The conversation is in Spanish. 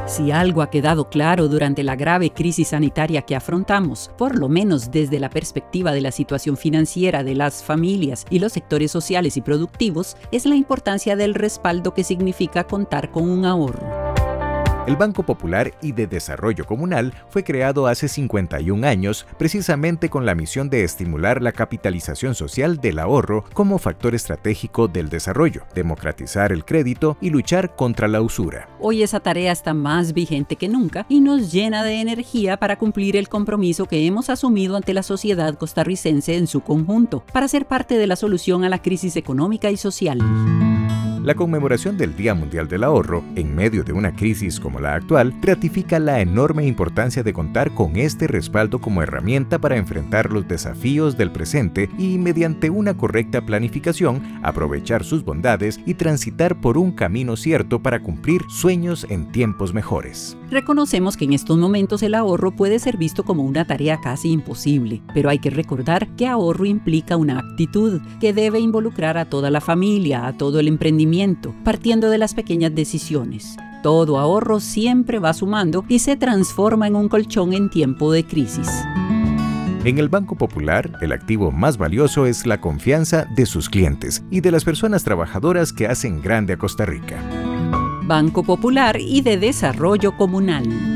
Si algo ha quedado claro durante la grave crisis sanitaria que afrontamos, por lo menos desde la perspectiva de la situación financiera de las familias y los sectores sociales y productivos, es la importancia del respaldo que significa contar con un ahorro. El Banco Popular y de Desarrollo Comunal fue creado hace 51 años precisamente con la misión de estimular la capitalización social del ahorro como factor estratégico del desarrollo, democratizar el crédito y luchar contra la usura. Hoy esa tarea está más vigente que nunca y nos llena de energía para cumplir el compromiso que hemos asumido ante la sociedad costarricense en su conjunto, para ser parte de la solución a la crisis económica y social. La conmemoración del Día Mundial del Ahorro, en medio de una crisis como la actual, ratifica la enorme importancia de contar con este respaldo como herramienta para enfrentar los desafíos del presente y, mediante una correcta planificación, aprovechar sus bondades y transitar por un camino cierto para cumplir sueños en tiempos mejores. Reconocemos que en estos momentos el ahorro puede ser visto como una tarea casi imposible, pero hay que recordar que ahorro implica una actitud que debe involucrar a toda la familia, a todo el emprendimiento, partiendo de las pequeñas decisiones. Todo ahorro siempre va sumando y se transforma en un colchón en tiempo de crisis. En el Banco Popular, el activo más valioso es la confianza de sus clientes y de las personas trabajadoras que hacen grande a Costa Rica. Banco Popular y de Desarrollo Comunal.